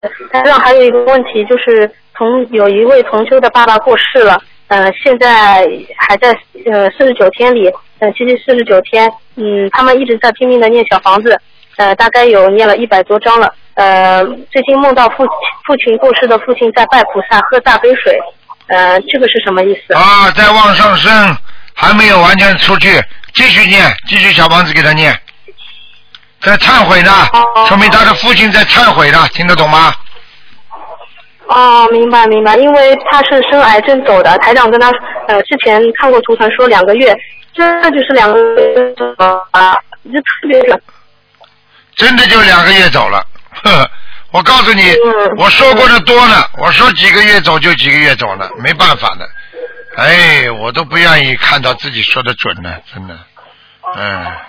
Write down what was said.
台长还有一个问题，就是有一位同修的爸爸过世了，现在还在49天里，其实49天，他们一直在拼命的念小房子，大概有念了100多章了，最近梦到父亲过世的父亲在拜菩萨喝大杯水，这个是什么意思？ 啊，在往上升，还没有完全出去，继续念，继续小房子给他念。在忏悔呢，说明他的父亲在忏悔呢，听得懂吗？ 哦，明白，因为他是生癌症走的，台长跟他之前看过图腾说2个月，这就是2个月啊，就特别准。 真的就2个月走了，我告诉你，我说过的多了，我说几个月走就几个月走了，没办法的，哎，我都不愿意看到自己说的准呢，真的，